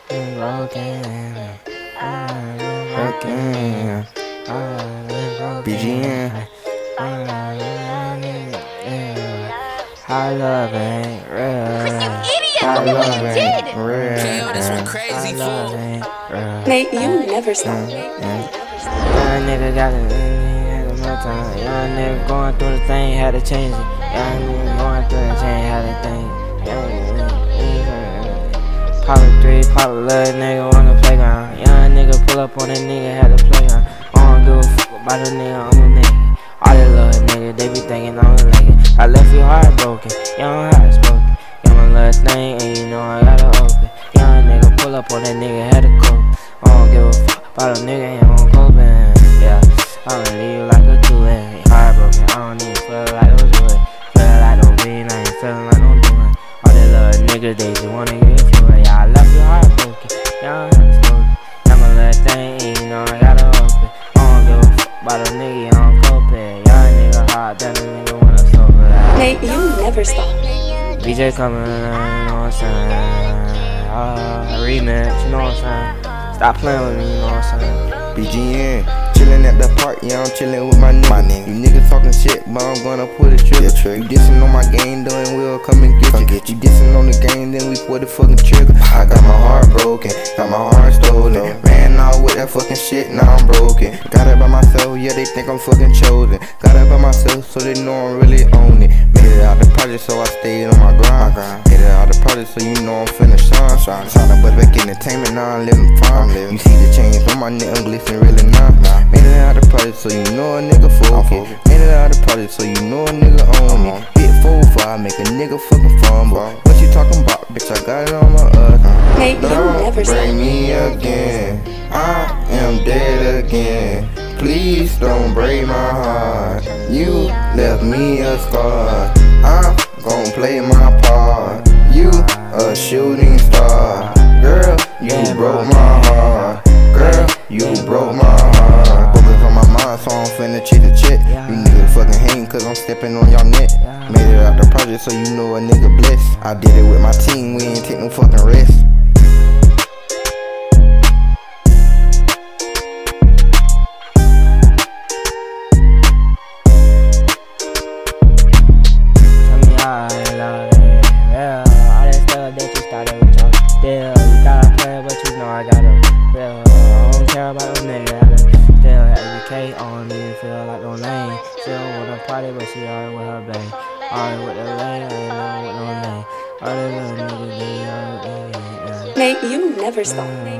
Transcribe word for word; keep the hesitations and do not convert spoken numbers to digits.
broken, broken, B G N. I love it, real. I love it, real. I love it, Nate, you never stop. Young nigga got it, had a more time. Young nigga going through the thing, had to change it. Young nigga going through the thing, had to think. Pop a three, pop a little nigga on the playground. Young nigga pull up on that nigga, had to play on. I don't give a fuck about the nigga, I'm a nigga. All they little nigga, they be thinking I'm a nigga. I left you heartbroken, young heartspoken. Young a little thing, and you know I gotta open. Young nigga pull up on that nigga, had to cope. I don't give a fuck about a nigga, ain't on coping. Yeah, I'ma leave you like a two-way. Heartbroken, I don't even feel like no joy. Feel like no being, I ain't feeling like no doing. All they little niggas, they just wanna get fluid. Yeah, I left you heartbroken, young heartspoken. I'm a little thing, and you know I gotta open. I don't give a fuck about a nigga, I don't coping. Young nigga hard, that a nigga wanna sober. Nate, you never stop. B J coming, you know what I'm saying? Uh, remix, you know what I'm saying? Stop playing with me, you know what I'm saying? B G N, chillin' at the park, yeah, I'm chillin' with my nigga. my nigga. You niggas talking shit, but I'm gonna pull the trigger. Yeah, you dissing on my game, doing we'll come and get come you. Get you dissing on the game, then we pull the fucking trigger. I got my heart broken, got my heart stolen. Ran out with that fucking shit, now I'm broken. Got it by myself, yeah, they think I'm fucking chosen. Got it by myself, so they know I'm really on it. Made it out the project, so I stayed on my grind. Made it out the project, so you know I'm finna shine. Tryna but back entertainment, now I'm living fine. You see the chains on my neck, I'm glisten really now. Made it out the project, so you know a nigga focus. Made it out the project, so you know a nigga own me. Big four five, make a nigga fucking fumble. What you talking about, bitch? I got it on my uh. Nate, you never stop. Bring me again, I am dead again. Please don't break my heart. You left me a scar. I'm gon' play my part. You a shooting star. Girl, you broke my heart. Girl, you broke my heart. Focus on my mind, so I'm finna cheat the chick. You niggas fucking hating cause I'm stepping on y'all neck. Made it out the project, so you know a nigga blessed. I did it with my team, we ain't take no fucking rest. Still, you gotta play, but you know I gotta feel. I don't care about no nigga, I still have the K on me, feel like no lane. Still wanna party, but she already with her bae. Already with the lane, I ain't know with no name. All the little niggas, they all, Nate, you never stop.